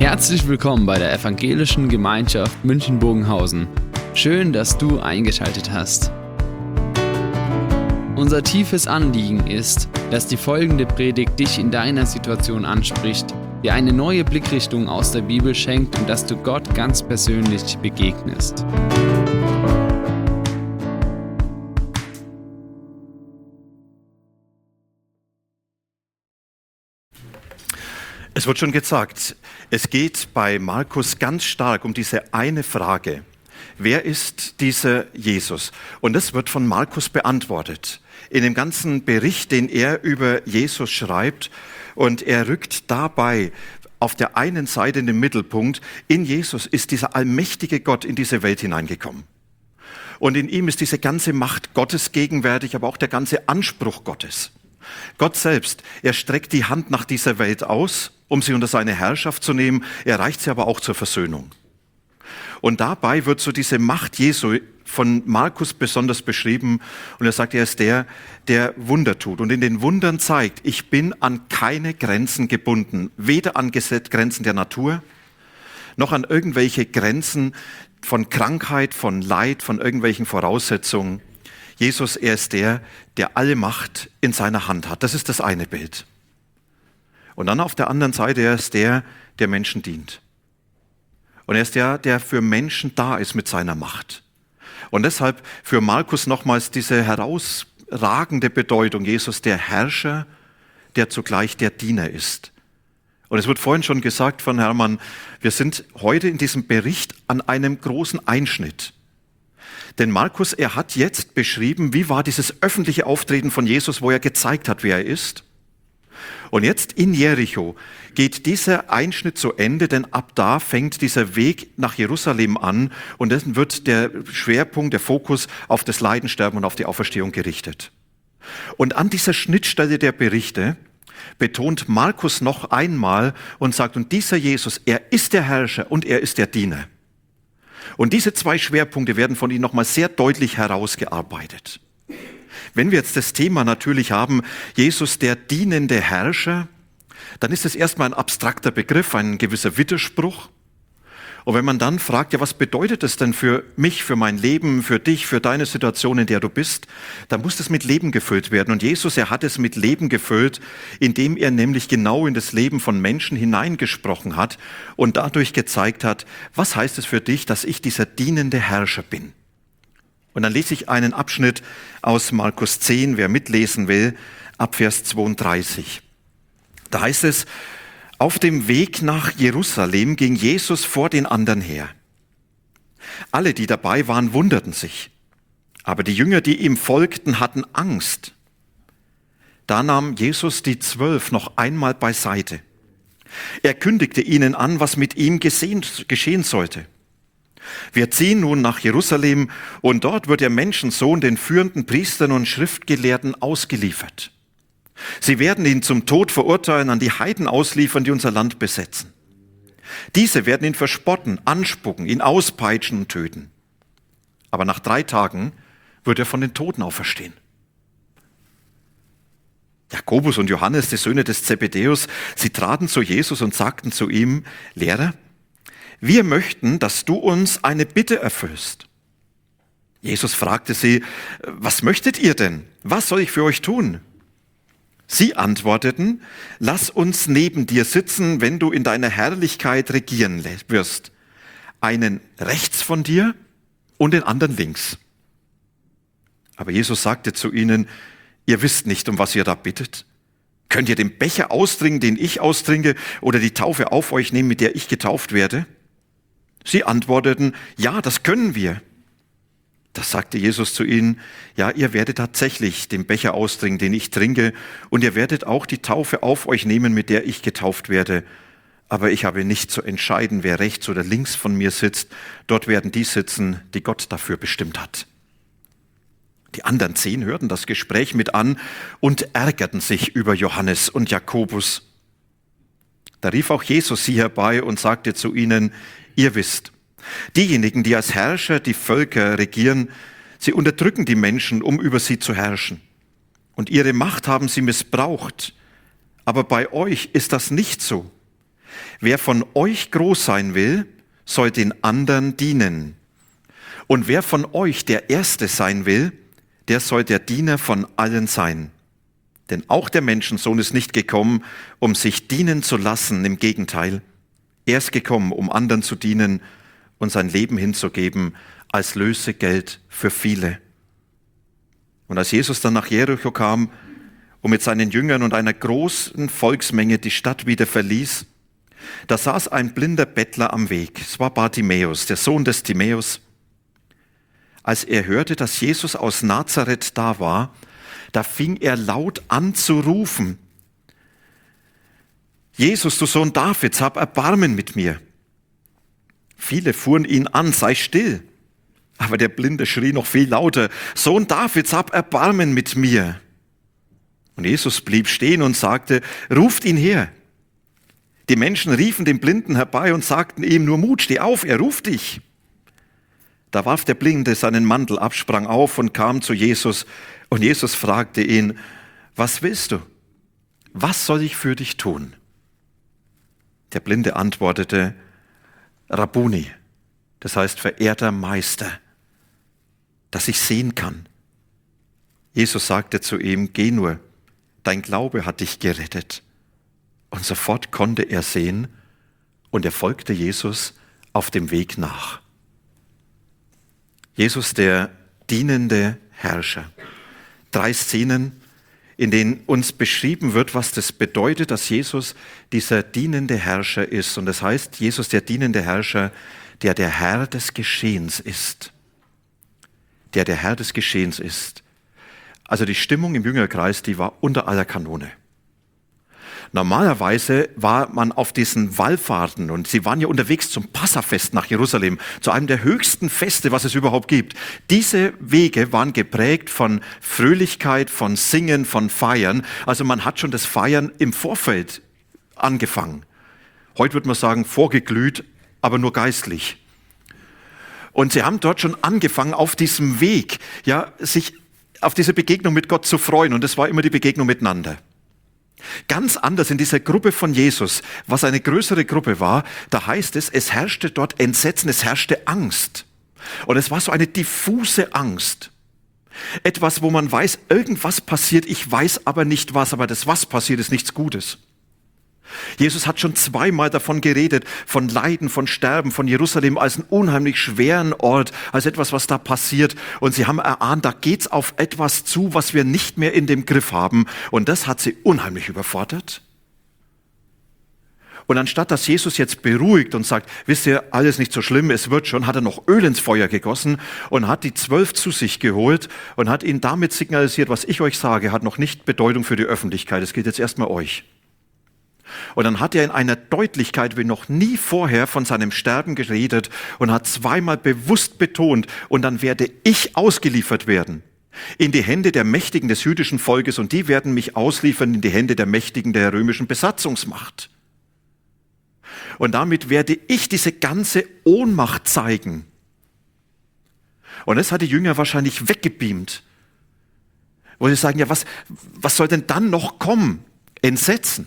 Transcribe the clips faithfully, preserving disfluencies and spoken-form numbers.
Herzlich willkommen bei der Evangelischen Gemeinschaft München-Bogenhausen. Schön, dass du eingeschaltet hast. Unser tiefes Anliegen ist, dass die folgende Predigt dich in deiner Situation anspricht, dir eine neue Blickrichtung aus der Bibel schenkt und dass du Gott ganz persönlich begegnest. Es wird schon gesagt, es geht bei Markus ganz stark um diese eine Frage. Wer ist dieser Jesus? Und das wird von Markus beantwortet. In dem ganzen Bericht, den er über Jesus schreibt. Und er rückt dabei auf der einen Seite in den Mittelpunkt, in Jesus ist dieser allmächtige Gott in diese Welt hineingekommen. Und in ihm ist diese ganze Macht Gottes gegenwärtig, aber auch der ganze Anspruch Gottes. Gott selbst, er streckt die Hand nach dieser Welt aus, um sie unter seine Herrschaft zu nehmen. Er reicht sie aber auch zur Versöhnung. Und dabei wird so diese Macht Jesu von Markus besonders beschrieben. Und er sagt, er ist der, der Wunder tut und in den Wundern zeigt, ich bin an keine Grenzen gebunden. Weder an Grenzen der Natur, noch an irgendwelche Grenzen von Krankheit, von Leid, von irgendwelchen Voraussetzungen. Jesus, er ist der, der alle Macht in seiner Hand hat. Das ist das eine Bild. Und dann auf der anderen Seite, er ist der, der Menschen dient. Und er ist der, der für Menschen da ist mit seiner Macht. Und deshalb für Markus nochmals diese herausragende Bedeutung, Jesus, der Herrscher, der zugleich der Diener ist. Und es wird vorhin schon gesagt von Hermann, wir sind heute in diesem Bericht an einem großen Einschnitt. Denn Markus, er hat jetzt beschrieben, wie war dieses öffentliche Auftreten von Jesus, wo er gezeigt hat, wer er ist. Und jetzt in Jericho geht dieser Einschnitt zu Ende, denn ab da fängt dieser Weg nach Jerusalem an und dann wird der Schwerpunkt, der Fokus auf das Leiden, Sterben und auf die Auferstehung gerichtet. Und an dieser Schnittstelle der Berichte betont Markus noch einmal und sagt, und dieser Jesus, er ist der Herrscher und er ist der Diener. Und diese zwei Schwerpunkte werden von ihm nochmal sehr deutlich herausgearbeitet. Wenn wir jetzt das Thema natürlich haben, Jesus der dienende Herrscher, dann ist es erstmal ein abstrakter Begriff, ein gewisser Widerspruch. Und wenn man dann fragt, ja, was bedeutet das denn für mich, für mein Leben, für dich, für deine Situation, in der du bist, dann muss das mit Leben gefüllt werden. Und Jesus, er hat es mit Leben gefüllt, indem er nämlich genau in das Leben von Menschen hineingesprochen hat und dadurch gezeigt hat, was heißt es für dich, dass ich dieser dienende Herrscher bin. Und dann lese ich einen Abschnitt aus Markus zehn, wer mitlesen will, ab Vers zweiunddreißig. Da heißt es, auf dem Weg nach Jerusalem ging Jesus vor den anderen her. Alle, die dabei waren, wunderten sich. Aber die Jünger, die ihm folgten, hatten Angst. Da nahm Jesus die Zwölf noch einmal beiseite. Er kündigte ihnen an, was mit ihm gesehen, geschehen sollte. Wir ziehen nun nach Jerusalem und dort wird der Menschensohn den führenden Priestern und Schriftgelehrten ausgeliefert. Sie werden ihn zum Tod verurteilen, an die Heiden ausliefern, die unser Land besetzen. Diese werden ihn verspotten, anspucken, ihn auspeitschen und töten. Aber nach drei Tagen wird er von den Toten auferstehen. Jakobus und Johannes, die Söhne des Zebedäus, sie traten zu Jesus und sagten zu ihm, Lehrer, wir möchten, dass du uns eine Bitte erfüllst. Jesus fragte sie, was möchtet ihr denn? Was soll ich für euch tun? Sie antworteten, lass uns neben dir sitzen, wenn du in deiner Herrlichkeit regieren wirst. Einen rechts von dir und den anderen links. Aber Jesus sagte zu ihnen, ihr wisst nicht, um was ihr da bittet. Könnt ihr den Becher austrinken, den ich austrinke, oder die Taufe auf euch nehmen, mit der ich getauft werde? Sie antworteten, ja, das können wir. Das sagte Jesus zu ihnen, ja, ihr werdet tatsächlich den Becher austrinken, den ich trinke, und ihr werdet auch die Taufe auf euch nehmen, mit der ich getauft werde. Aber ich habe nicht zu entscheiden, wer rechts oder links von mir sitzt. Dort werden die sitzen, die Gott dafür bestimmt hat. Die anderen zehn hörten das Gespräch mit an und ärgerten sich über Johannes und Jakobus. Da rief auch Jesus sie herbei und sagte zu ihnen, ihr wisst, diejenigen, die als Herrscher die Völker regieren, sie unterdrücken die Menschen, um über sie zu herrschen. Und ihre Macht haben sie missbraucht. Aber bei euch ist das nicht so. wer von euch groß sein will, soll den anderen dienen. Und wer von euch der Erste sein will, der soll der Diener von allen sein. Denn auch der Menschensohn ist nicht gekommen, um sich dienen zu lassen, im Gegenteil. Er ist gekommen, um anderen zu dienen und sein Leben hinzugeben als Lösegeld für viele. Und als Jesus dann nach Jericho kam und mit seinen Jüngern und einer großen Volksmenge die Stadt wieder verließ, da saß ein blinder Bettler am Weg. Es war Bartimäus, der Sohn des Timäus. Als er hörte, dass Jesus aus Nazareth da war, da fing er laut an zu rufen: Jesus, du Sohn Davids, hab Erbarmen mit mir. Viele fuhren ihn an: Sei still. Aber der Blinde schrie noch viel lauter: Sohn Davids, hab Erbarmen mit mir. Und Jesus blieb stehen und sagte: Ruft ihn her. Die Menschen riefen den Blinden herbei und sagten ihm: Nur Mut, steh auf, er ruft dich. Da warf der Blinde seinen Mantel ab, sprang auf und kam zu Jesus. Und Jesus fragte ihn: Was willst du? Was soll ich für dich tun? Der Blinde antwortete: Rabbuni, das heißt verehrter Meister, dass ich sehen kann. Jesus sagte zu ihm: Geh nur, dein Glaube hat dich gerettet. Und sofort konnte er sehen und er folgte Jesus auf dem Weg nach. Jesus, der dienende Herrscher. Drei Szenen, in denen uns beschrieben wird, was das bedeutet, dass Jesus dieser dienende Herrscher ist. Und das heißt, Jesus, der dienende Herrscher, der der Herr des Geschehens ist. Der der Herr des Geschehens ist. Also die Stimmung im Jüngerkreis, die war unter aller Kanone. Normalerweise war man auf diesen Wallfahrten und sie waren ja unterwegs zum Passafest nach Jerusalem, zu einem der höchsten Feste, was es überhaupt gibt. Diese Wege waren geprägt von Fröhlichkeit, von Singen, von Feiern. Also man hat schon das Feiern im Vorfeld angefangen. Heute würde man sagen, vorgeglüht, aber nur geistlich. Und sie haben dort schon angefangen, auf diesem Weg, ja, sich auf diese Begegnung mit Gott zu freuen. Und das war immer die Begegnung miteinander. Ganz anders in dieser Gruppe von Jesus, was eine größere Gruppe war, da heißt es, es herrschte dort Entsetzen, es herrschte Angst. Und es war so eine diffuse Angst. Etwas, wo man weiß, irgendwas passiert, ich weiß aber nicht was, aber das, was passiert, ist nichts Gutes. Jesus hat schon zweimal davon geredet, von Leiden, von Sterben, von Jerusalem als einen unheimlich schweren Ort, als etwas, was da passiert. Und sie haben erahnt, da geht's auf etwas zu, was wir nicht mehr in dem Griff haben. Und das hat sie unheimlich überfordert. Und anstatt dass Jesus jetzt beruhigt und sagt, wisst ihr, alles nicht so schlimm, es wird schon, hat er noch Öl ins Feuer gegossen und hat die Zwölf zu sich geholt und hat ihnen damit signalisiert, was ich euch sage, hat noch nicht Bedeutung für die Öffentlichkeit. Es geht jetzt erstmal euch. Und dann hat er in einer Deutlichkeit wie noch nie vorher von seinem Sterben geredet und hat zweimal bewusst betont, und dann werde ich ausgeliefert werden in die Hände der Mächtigen des jüdischen Volkes und die werden mich ausliefern in die Hände der Mächtigen der römischen Besatzungsmacht. Und damit werde ich diese ganze Ohnmacht zeigen. Und das hat die Jünger wahrscheinlich weggebeamt. Wo sie sagen, ja, was, was soll denn dann noch kommen? Entsetzen.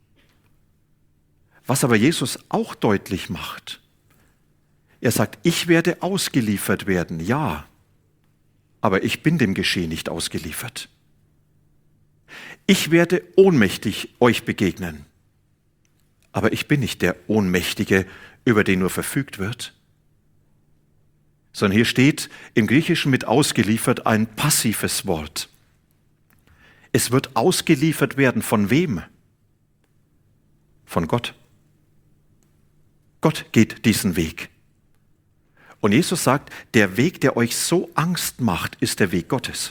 Was aber Jesus auch deutlich macht, er sagt, ich werde ausgeliefert werden, ja, aber ich bin dem Geschehen nicht ausgeliefert. Ich werde ohnmächtig euch begegnen, aber ich bin nicht der Ohnmächtige, über den nur verfügt wird. Sondern hier steht im Griechischen mit ausgeliefert ein passives Wort. Es wird ausgeliefert werden von wem? Von Gott. Gott geht diesen Weg. Und Jesus sagt, der Weg, der euch so Angst macht, ist der Weg Gottes.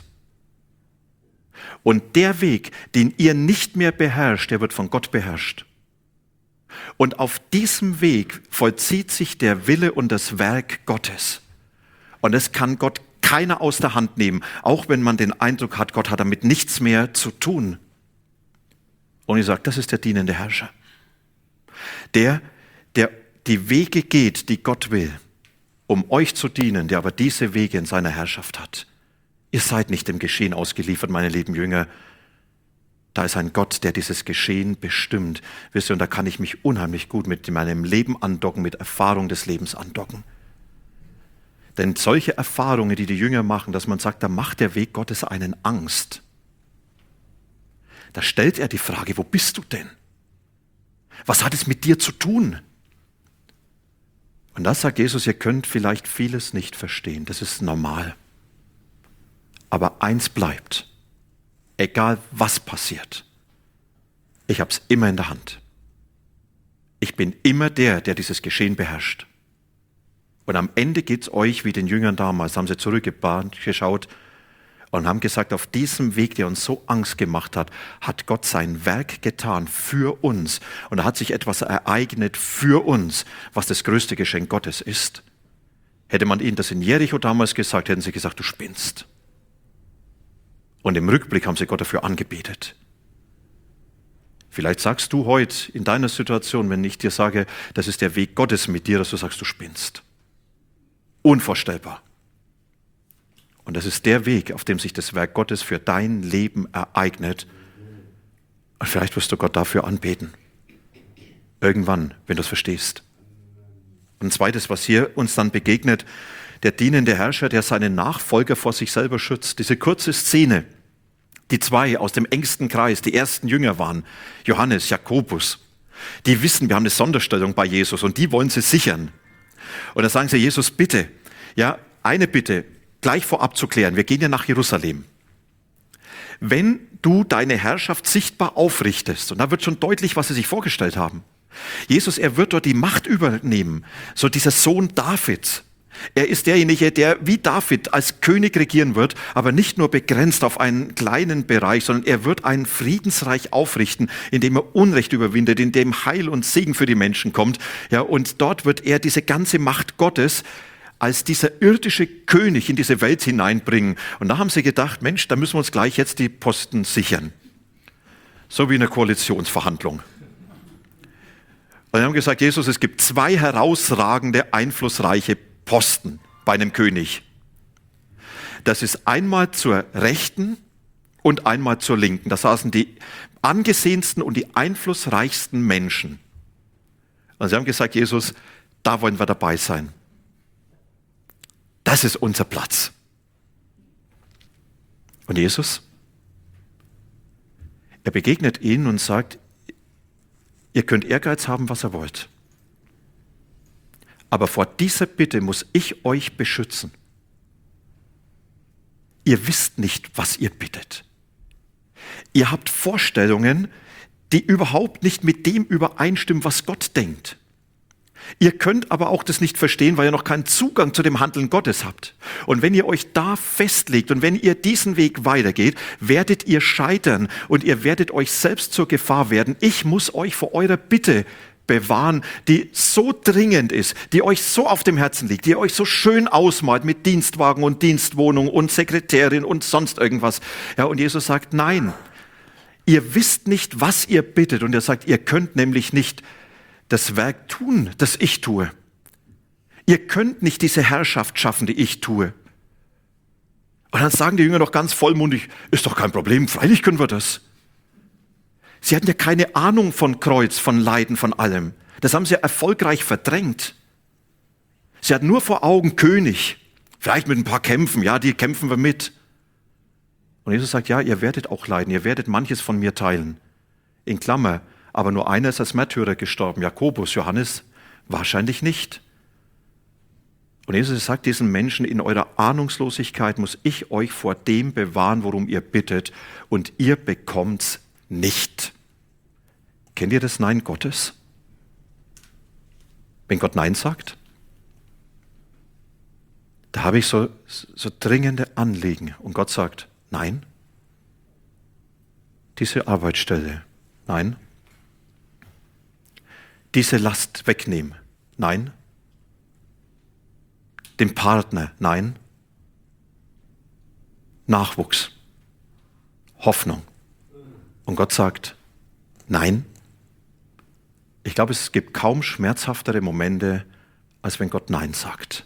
Und der Weg, den ihr nicht mehr beherrscht, der wird von Gott beherrscht. Und auf diesem Weg vollzieht sich der Wille und das Werk Gottes. Und es kann Gott keiner aus der Hand nehmen, auch wenn man den Eindruck hat, Gott hat damit nichts mehr zu tun. Und ich sage, das ist der dienende Herrscher. Der, der die Wege geht, die Gott will, um euch zu dienen, der aber diese Wege in seiner Herrschaft hat. Ihr seid nicht dem Geschehen ausgeliefert, meine lieben Jünger. Da ist ein Gott, der dieses Geschehen bestimmt. Wisst ihr, und da kann ich mich unheimlich gut mit meinem Leben andocken, mit Erfahrung des Lebens andocken. Denn solche Erfahrungen, die die Jünger machen, dass man sagt, da macht der Weg Gottes einen Angst. Da stellt er die Frage, wo bist du denn? Was hat es mit dir zu tun? Und da sagt Jesus, ihr könnt vielleicht vieles nicht verstehen, das ist normal. Aber eins bleibt, egal was passiert, ich habe es immer in der Hand. Ich bin immer der, der dieses Geschehen beherrscht. Und am Ende geht es euch wie den Jüngern damals, haben sie zurückgeschaut und haben gesagt, auf diesem Weg, der uns so Angst gemacht hat, hat Gott sein Werk getan für uns. Und da hat sich etwas ereignet für uns, was das größte Geschenk Gottes ist. Hätte man ihnen das in Jericho damals gesagt, hätten sie gesagt, du spinnst. Und im Rückblick haben sie Gott dafür angebetet. Vielleicht sagst du heute in deiner Situation, wenn ich dir sage, das ist der Weg Gottes mit dir, dass du sagst, du spinnst. Unvorstellbar. Und das ist der Weg, auf dem sich das Werk Gottes für dein Leben ereignet. Und vielleicht wirst du Gott dafür anbeten. Irgendwann, wenn du es verstehst. Und ein zweites, was hier uns dann begegnet, der dienende Herrscher, der seinen Nachfolger vor sich selber schützt. Diese kurze Szene, die zwei aus dem engsten Kreis, die ersten Jünger waren, Johannes, Jakobus, die wissen, wir haben eine Sonderstellung bei Jesus und die wollen sie sichern. Und da sagen sie, Jesus, bitte, ja, eine Bitte, gleich vorab zu klären, wir gehen ja nach Jerusalem. Wenn du deine Herrschaft sichtbar aufrichtest, und da wird schon deutlich, was sie sich vorgestellt haben. Jesus, er wird dort die Macht übernehmen, so dieser Sohn Davids. Er ist derjenige, der wie David als König regieren wird, aber nicht nur begrenzt auf einen kleinen Bereich, sondern er wird ein Friedensreich aufrichten, in dem er Unrecht überwindet, in dem Heil und Segen für die Menschen kommt. Ja, und dort wird er diese ganze Macht Gottes als dieser irdische König in diese Welt hineinbringen. Und da haben sie gedacht, Mensch, da müssen wir uns gleich jetzt die Posten sichern. So wie in einer Koalitionsverhandlung. Und sie haben gesagt, Jesus, es gibt zwei herausragende, einflussreiche Posten bei einem König. Das ist einmal zur Rechten und einmal zur Linken. Da saßen die angesehensten und die einflussreichsten Menschen. Und sie haben gesagt, Jesus, da wollen wir dabei sein. Das ist unser Platz. Und Jesus, er begegnet ihnen und sagt, ihr könnt Ehrgeiz haben, was ihr wollt. Aber vor dieser Bitte muss ich euch beschützen. Ihr wisst nicht, was ihr bittet. Ihr habt Vorstellungen, die überhaupt nicht mit dem übereinstimmen, was Gott denkt. Ihr könnt aber auch das nicht verstehen, weil ihr noch keinen Zugang zu dem Handeln Gottes habt. Und wenn ihr euch da festlegt und wenn ihr diesen Weg weitergeht, werdet ihr scheitern und ihr werdet euch selbst zur Gefahr werden. Ich muss euch vor eurer Bitte bewahren, die so dringend ist, die euch so auf dem Herzen liegt, die ihr euch so schön ausmalt mit Dienstwagen und Dienstwohnung und Sekretärin und sonst irgendwas. Ja, und Jesus sagt, nein, ihr wisst nicht, was ihr bittet. Und er sagt, ihr könnt nämlich nicht das Werk tun, das ich tue. Ihr könnt nicht diese Herrschaft schaffen, die ich tue. Und dann sagen die Jünger doch ganz vollmundig, ist doch kein Problem, freilich können wir das. Sie hatten ja keine Ahnung von Kreuz, von Leiden, von allem. Das haben sie erfolgreich verdrängt. Sie hatten nur vor Augen König, vielleicht mit ein paar Kämpfen, ja, die kämpfen wir mit. Und Jesus sagt, ja, ihr werdet auch leiden, ihr werdet manches von mir teilen. In Klammer, aber nur einer ist als Märtyrer gestorben, Jakobus, Johannes wahrscheinlich nicht. Und Jesus sagt diesen Menschen, in eurer Ahnungslosigkeit muss ich euch vor dem bewahren, worum ihr bittet, und ihr bekommt's nicht. Kennt ihr das Nein Gottes? Wenn Gott Nein sagt, da habe ich so, so dringende Anliegen. Und Gott sagt, nein. Diese Arbeitsstelle, nein. Diese Last wegnehmen, nein. Den Partner, nein. Nachwuchs, Hoffnung. Und Gott sagt, nein. Ich glaube, es gibt kaum schmerzhaftere Momente, als wenn Gott Nein sagt.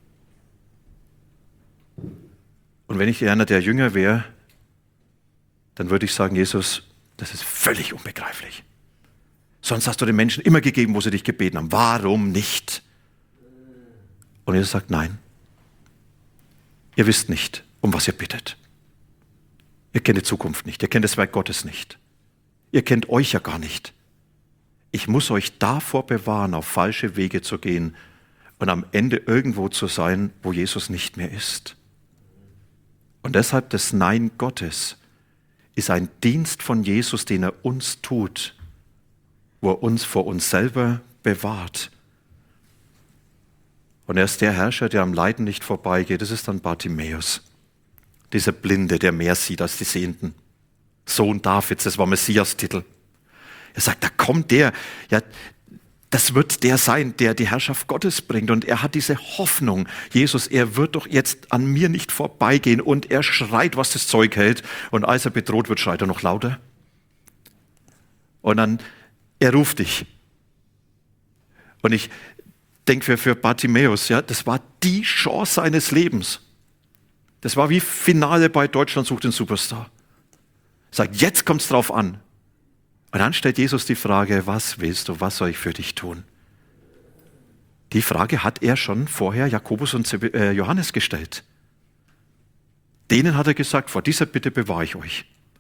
Und wenn ich einer der Jünger wäre, dann würde ich sagen, Jesus, das ist völlig unbegreiflich. Sonst hast du den Menschen immer gegeben, wo sie dich gebeten haben. Warum nicht? Und Jesus sagt, nein. Ihr wisst nicht, um was ihr bittet. Ihr kennt die Zukunft nicht. Ihr kennt das Werk Gottes nicht. Ihr kennt euch ja gar nicht. Ich muss euch davor bewahren, auf falsche Wege zu gehen und am Ende irgendwo zu sein, wo Jesus nicht mehr ist. Und deshalb das Nein Gottes ist ein Dienst von Jesus, den er uns tut, wo er uns vor uns selber bewahrt. Und er ist der Herrscher, der am Leiden nicht vorbeigeht. Das ist dann Bartimäus, dieser Blinde, der mehr sieht als die Sehenden. Sohn Davids, das war Messias-Titel. Er sagt, da kommt der, ja, das wird der sein, der die Herrschaft Gottes bringt. Und er hat diese Hoffnung, Jesus, er wird doch jetzt an mir nicht vorbeigehen. Und er schreit, was das Zeug hält. Und als er bedroht wird, schreit er noch lauter. Und dann, er ruft dich. Und ich denke für, für Bartimäus, ja, das war die Chance seines Lebens. Das war wie Finale bei Deutschland sucht den Superstar. Er sagt, jetzt kommt es drauf an. Und dann stellt Jesus die Frage, was willst du, was soll ich für dich tun? Die Frage hat er schon vorher Jakobus und Johannes gestellt. Denen hat er gesagt, vor dieser Bitte bewahre ich euch.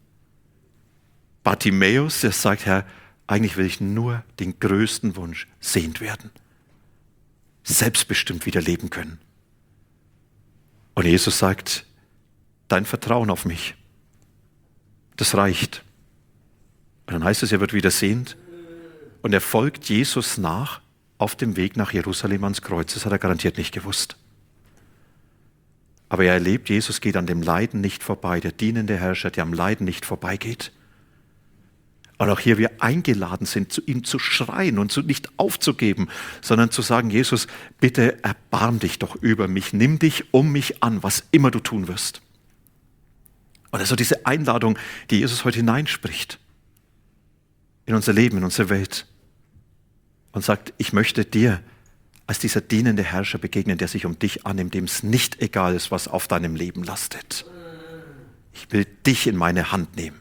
Bartimäus, der sagt, Herr, eigentlich will ich nur den größten Wunsch, sehend werden. Selbstbestimmt wieder leben können. Und Jesus sagt, dein Vertrauen auf mich, das reicht. Und dann heißt es, er wird wieder sehend und er folgt Jesus nach auf dem Weg nach Jerusalem ans Kreuz. Das hat er garantiert nicht gewusst. Aber er erlebt, Jesus geht an dem Leiden nicht vorbei, der dienende Herrscher, der am Leiden nicht vorbeigeht. Und auch hier wir eingeladen sind, zu ihm zu schreien und zu nicht aufzugeben, sondern zu sagen, Jesus, bitte erbarm dich doch über mich, nimm dich um mich an, was immer du tun wirst. Und also diese Einladung, die Jesus heute hineinspricht in unser Leben, in unsere Welt und sagt, ich möchte dir als dieser dienende Herrscher begegnen, der sich um dich annimmt, dem es nicht egal ist, was auf deinem Leben lastet. Ich will dich in meine Hand nehmen.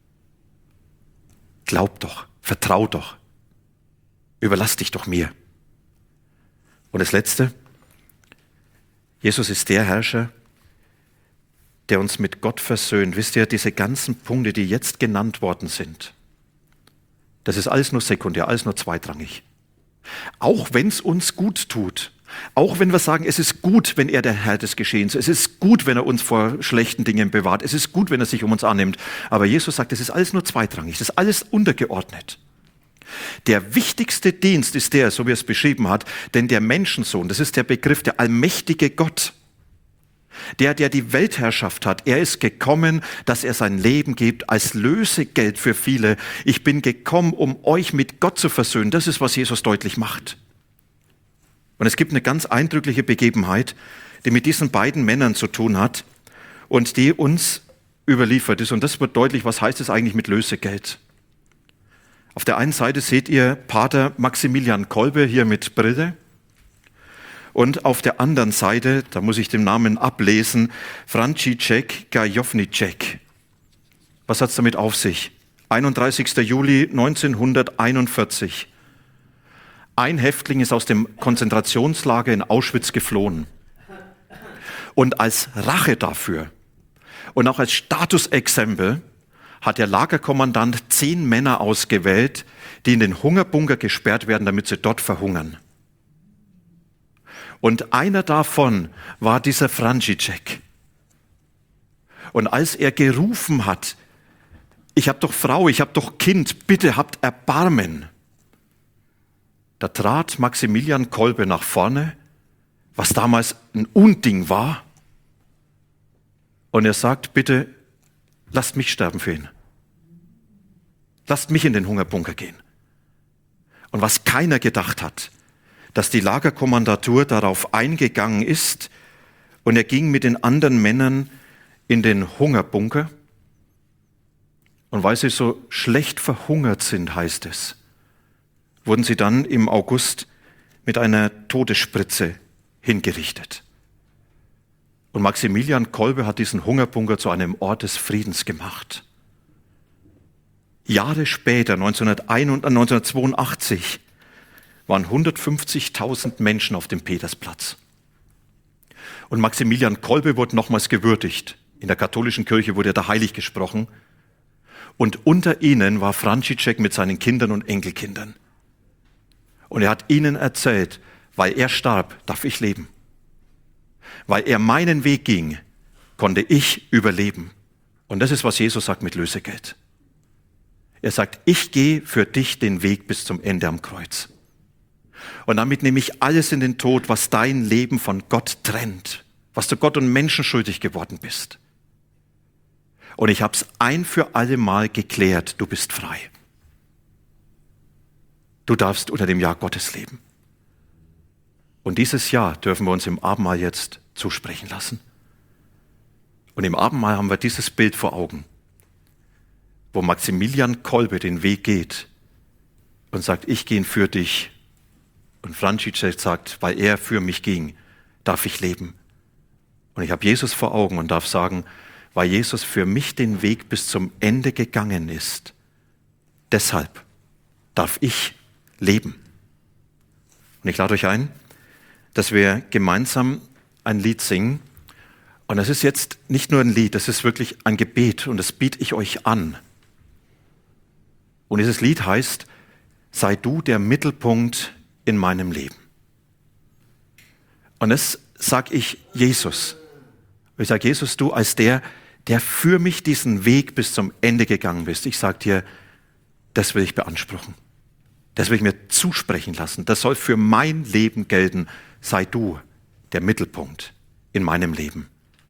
Glaub doch, vertrau doch, überlass dich doch mir. Und das Letzte, Jesus ist der Herrscher, der uns mit Gott versöhnt. Wisst ihr, diese ganzen Punkte, die jetzt genannt worden sind, das ist alles nur sekundär, alles nur zweitrangig. Auch wenn es uns gut tut, auch wenn wir sagen, es ist gut, wenn er der Herr des Geschehens ist, es ist gut, wenn er uns vor schlechten Dingen bewahrt, es ist gut, wenn er sich um uns annimmt. Aber Jesus sagt, es ist alles nur zweitrangig, das ist alles untergeordnet. Der wichtigste Dienst ist der, so wie er es beschrieben hat, denn der Menschensohn, das ist der Begriff, der allmächtige Gott, der, der die Weltherrschaft hat, er ist gekommen, dass er sein Leben gibt als Lösegeld für viele. Ich bin gekommen, um euch mit Gott zu versöhnen. Das ist, was Jesus deutlich macht. Und es gibt eine ganz eindrückliche Begebenheit, die mit diesen beiden Männern zu tun hat und die uns überliefert ist. Und das wird deutlich, was heißt es eigentlich mit Lösegeld. Auf der einen Seite seht ihr Pater Maximilian Kolbe hier mit Brille. Und auf der anderen Seite, da muss ich den Namen ablesen, Franciszek Gajowniczek. Was hat es damit auf sich? einunddreißigster Juli neunzehnhunderteinundvierzig. Ein Häftling ist aus dem Konzentrationslager in Auschwitz geflohen. Und als Rache dafür und auch als Statusexempel hat der Lagerkommandant zehn Männer ausgewählt, die in den Hungerbunker gesperrt werden, damit sie dort verhungern. Und einer davon war dieser Franciszek. Und als er gerufen hat, ich habe doch Frau, ich habe doch Kind, bitte habt Erbarmen. Da trat Maximilian Kolbe nach vorne, was damals ein Unding war. Und er sagt, bitte lasst mich sterben für ihn. Lasst mich in den Hungerbunker gehen. Und was keiner gedacht hat, dass die Lagerkommandatur darauf eingegangen ist und er ging mit den anderen Männern in den Hungerbunker. Und weil sie so schlecht verhungert sind, heißt es, wurden sie dann im August mit einer Todesspritze hingerichtet. Und Maximilian Kolbe hat diesen Hungerbunker zu einem Ort des Friedens gemacht. Jahre später, neunzehnhundertzweiundachtzig, waren hundertfünfzigtausend Menschen auf dem Petersplatz. Und Maximilian Kolbe wurde nochmals gewürdigt. In der katholischen Kirche wurde er da heilig gesprochen. Und unter ihnen war František mit seinen Kindern und Enkelkindern. Und er hat ihnen erzählt, weil er starb, darf ich leben. Weil er meinen Weg ging, konnte ich überleben. Und das ist, was Jesus sagt mit Lösegeld. Er sagt, ich gehe für dich den Weg bis zum Ende am Kreuz. Und damit nehme ich alles in den Tod, was dein Leben von Gott trennt, was du Gott und Menschen schuldig geworden bist. Und ich habe es ein für alle Mal geklärt, du bist frei. Du darfst unter dem Ja Gottes leben. Und dieses Ja dürfen wir uns im Abendmahl jetzt zusprechen lassen. Und im Abendmahl haben wir dieses Bild vor Augen, wo Maximilian Kolbe den Weg geht und sagt, ich gehe für dich. Und František sagt, weil er für mich ging, darf ich leben. Und ich habe Jesus vor Augen und darf sagen, weil Jesus für mich den Weg bis zum Ende gegangen ist, deshalb darf ich leben. Und ich lade euch ein, dass wir gemeinsam ein Lied singen. Und das ist jetzt nicht nur ein Lied, das ist wirklich ein Gebet und das biete ich euch an. Und dieses Lied heißt, sei du der Mittelpunkt in meinem Leben. Und das sage ich Jesus. Ich sage Jesus, du als der, der für mich diesen Weg bis zum Ende gegangen bist. Ich sage dir, das will ich beanspruchen. Das will ich mir zusprechen lassen. Das soll für mein Leben gelten. Sei du der Mittelpunkt in meinem Leben.